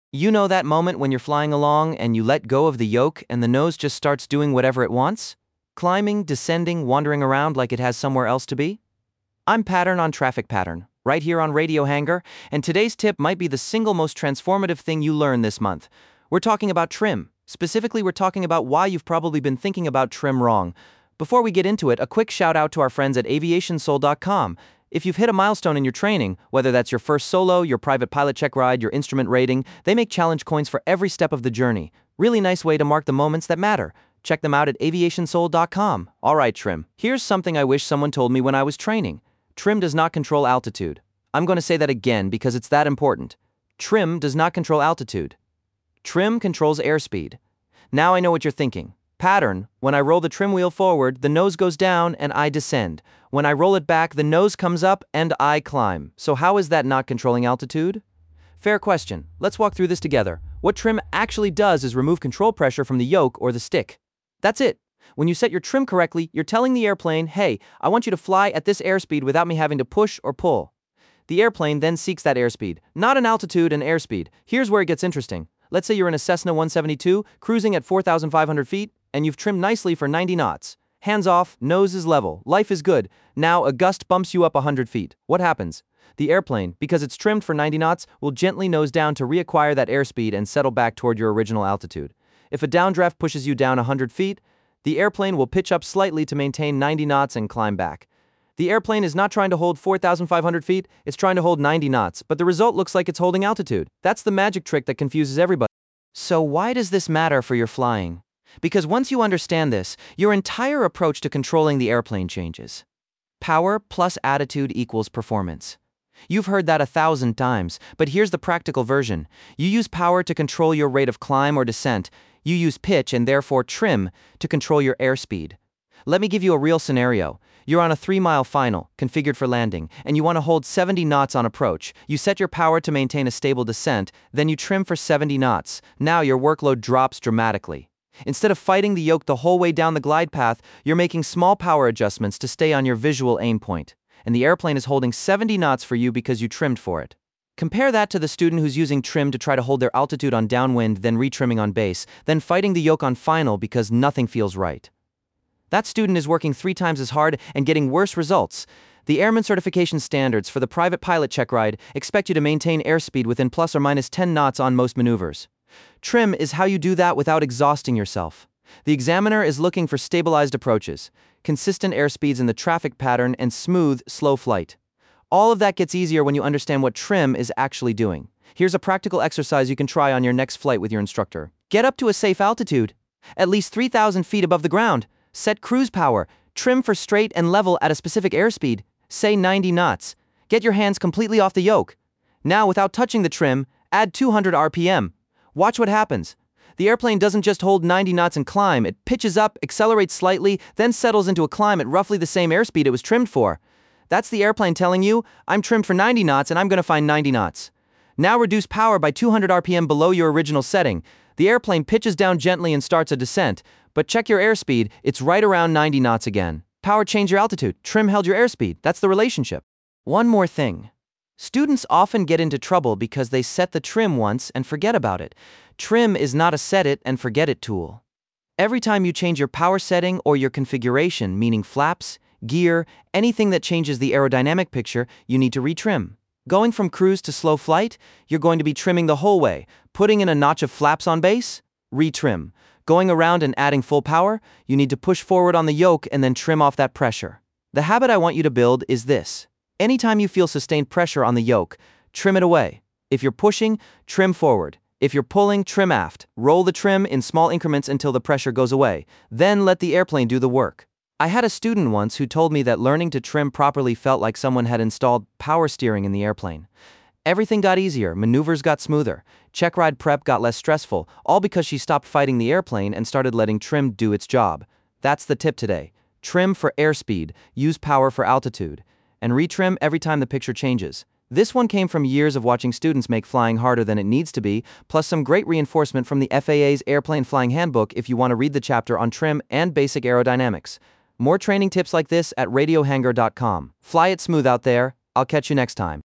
You know that moment when you're flying along and you let go of the yoke and the nose just starts doing whatever it wants? Climbing, descending, wandering around like it has somewhere else to be? I'm Pattern on Traffic Pattern, right here on Radio Hanger, and today's tip might be the single most transformative thing you learn this month. We're talking about trim. Specifically, we're talking about why you've probably been thinking about trim wrong. Before we get into it, a quick shout out to our friends at aviationsoul.com. If you've hit a milestone in your training, whether that's your first solo, your private pilot check ride, your instrument rating, they make challenge coins for every step of the journey. Really nice way to mark the moments that matter. Check them out at aviationsoul.com. Alright, trim. Here's something I wish someone told me when I was training. Trim does not control altitude. I'm going to say that again because it's that important. Trim does not control altitude. Trim controls airspeed. Now I know what you're thinking. Pattern, when I roll the trim wheel forward, the nose goes down and I descend. When I roll it back, the nose comes up and I climb. So how is that not controlling altitude? Fair question. Let's walk through this together. What trim actually does is remove control pressure from the yoke or the stick. That's it. When you set your trim correctly, you're telling the airplane, hey, I want you to fly at this airspeed without me having to push or pull. The airplane then seeks that airspeed, not an altitude and airspeed. Here's where it gets interesting. Let's say you're in a Cessna 172, cruising at 4,500 feet, and you've trimmed nicely for 90 knots. Hands off, nose is level, life is good. Now a gust bumps you up 100 feet. What happens? The airplane, because it's trimmed for 90 knots, will gently nose down to reacquire that airspeed and settle back toward your original altitude. If a downdraft pushes you down 100 feet, the airplane will pitch up slightly to maintain 90 knots and climb back. The airplane is not trying to hold 4,500 feet, it's trying to hold 90 knots, but the result looks like it's holding altitude. That's the magic trick that confuses everybody. So why does this matter for your flying? Because once you understand this, your entire approach to controlling the airplane changes. Power plus attitude equals performance. You've heard that 1,000 times, but here's the practical version. You use power to control your rate of climb or descent. You use pitch and therefore trim to control your airspeed. Let me give you a real scenario. You're on a 3-mile final, configured for landing, and you want to hold 70 knots on approach. You set your power to maintain a stable descent, then you trim for 70 knots. Now your workload drops dramatically. Instead of fighting the yoke the whole way down the glide path, you're making small power adjustments to stay on your visual aim point. And the airplane is holding 70 knots for you because you trimmed for it. Compare that to the student who's using trim to try to hold their altitude on downwind, then retrimming on base, then fighting the yoke on final because nothing feels right. That student is working 3 times as hard and getting worse results. The Airman Certification Standards for the private pilot check ride expect you to maintain airspeed within plus or minus 10 knots on most maneuvers. Trim is how you do that without exhausting yourself. The examiner is looking for stabilized approaches, consistent airspeeds in the traffic pattern, and smooth, slow flight. All of that gets easier when you understand what trim is actually doing. Here's a practical exercise you can try on your next flight with your instructor. Get up to a safe altitude, at least 3,000 feet above the ground. Set cruise power, trim for straight and level at a specific airspeed, say 90 knots. Get your hands completely off the yoke. Now, without touching the trim, add 200 RPM. Watch what happens. The airplane doesn't just hold 90 knots and climb, it pitches up, accelerates slightly, then settles into a climb at roughly the same airspeed it was trimmed for. That's the airplane telling you, I'm trimmed for 90 knots and I'm going to find 90 knots. Now reduce power by 200 RPM below your original setting. The airplane pitches down gently and starts a descent, but check your airspeed, it's right around 90 knots again. Power changed your altitude, trim held your airspeed, that's the relationship. One more thing. Students often get into trouble because they set the trim once and forget about it. Trim is not a set it and forget it tool. Every time you change your power setting or your configuration, meaning flaps, gear, anything that changes the aerodynamic picture, you need to retrim. Going from cruise to slow flight, you're going to be trimming the whole way. Putting in a notch of flaps on base, retrim. Going around and adding full power, you need to push forward on the yoke and then trim off that pressure. The habit I want you to build is this. Anytime you feel sustained pressure on the yoke, trim it away. If you're pushing, trim forward. If you're pulling, trim aft. Roll the trim in small increments until the pressure goes away. Then let the airplane do the work. I had a student once who told me that learning to trim properly felt like someone had installed power steering in the airplane. Everything got easier, maneuvers got smoother, check ride prep got less stressful, all because she stopped fighting the airplane and started letting trim do its job. That's the tip today. Trim for airspeed, use power for altitude, and retrim every time the picture changes. This one came from years of watching students make flying harder than it needs to be, plus some great reinforcement from the FAA's Airplane Flying Handbook if you want to read the chapter on trim and basic aerodynamics. More training tips like this at radiohanger.com. Fly it smooth out there. I'll catch you next time.